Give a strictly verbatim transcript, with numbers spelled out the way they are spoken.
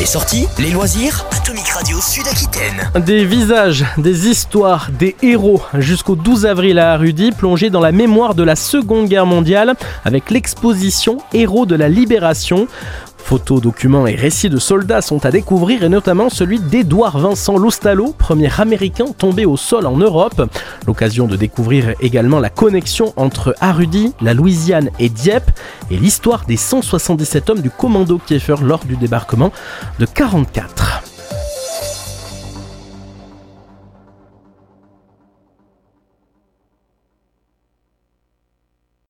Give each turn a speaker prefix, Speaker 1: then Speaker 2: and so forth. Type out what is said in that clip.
Speaker 1: Les sorties, les loisirs, Atomic Radio Sud-Aquitaine.
Speaker 2: Des visages, des histoires, des héros. Jusqu'au douze avril à Arudy, plongé dans la mémoire de la Seconde Guerre mondiale avec l'exposition Héros de la Libération. Photos, documents et récits de soldats sont à découvrir, et notamment celui d'Édouard Vincent Lostalo, premier américain tombé au sol en Europe. L'occasion de découvrir également la connexion entre Arudy, la Louisiane et Dieppe, et l'histoire des cent soixante-dix-sept hommes du commando Kieffer lors du débarquement de quarante-quatre.